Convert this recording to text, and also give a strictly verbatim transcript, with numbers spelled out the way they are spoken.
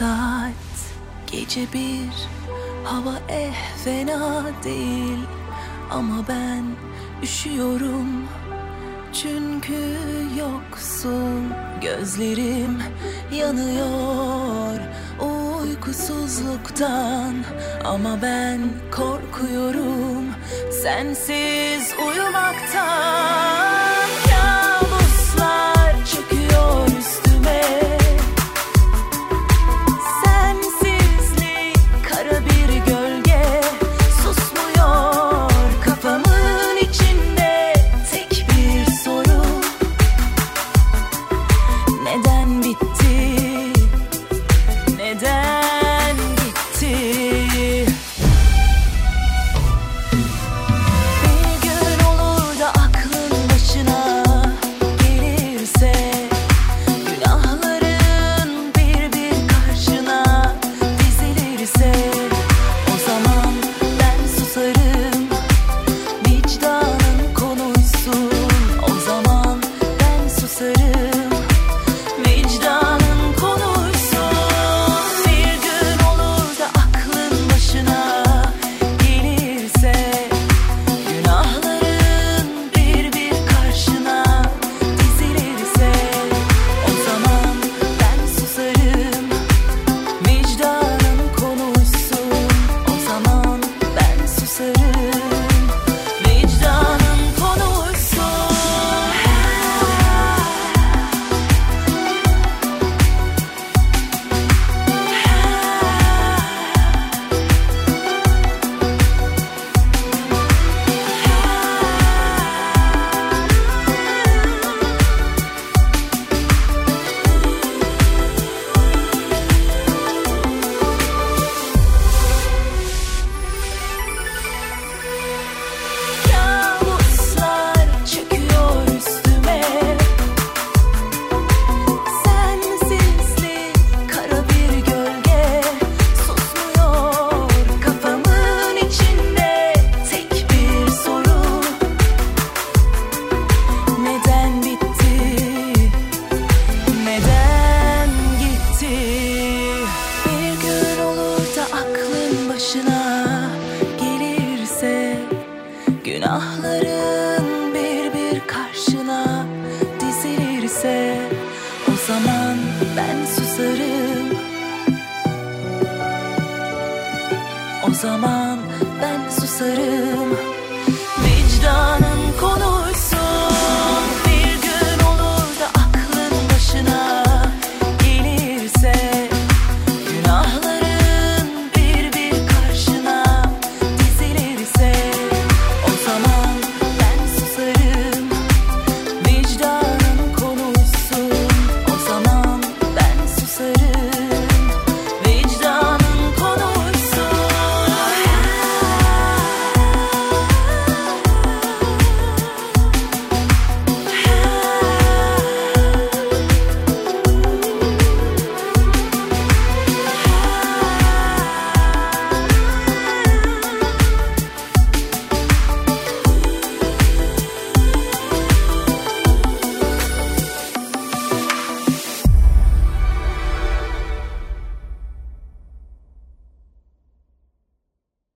saat, gece bir, hava eh fena değil. Ama ben üşüyorum çünkü yoksun. Gözlerim yanıyor uykusuzluktan, ama ben korkuyorum sensiz uyumaktan. Kabuslar çöküyor üstüme, sensizlik kara bir gölge, susmuyor kafamın içinde tek bir soru: neden bitti, neden gitti? Bir gün olur da aklın başına gelirse, günahların bir bir karşına dizilirse, o zaman ben susarım, vicdanın konuşsun. O zaman ben susarım, vicdanın konuşsun. Bir gün olur da aklın başına gelirse, günahların bir bir karşına dizilirse, o zaman ben susarım, vicdanın konuşsun. O zaman ben susarım, vicdanın konuşsun. Kabuslar çöküyor üstüme, sensizlik kara bir gölge, susmuyor kafamın içinde tek bir soru: neden bitti, neden gitti? Bir gün olur da aklın başına gelirse, günahların bir bir karşına dizilirse, o zaman ben susarım, o zaman ben susarım.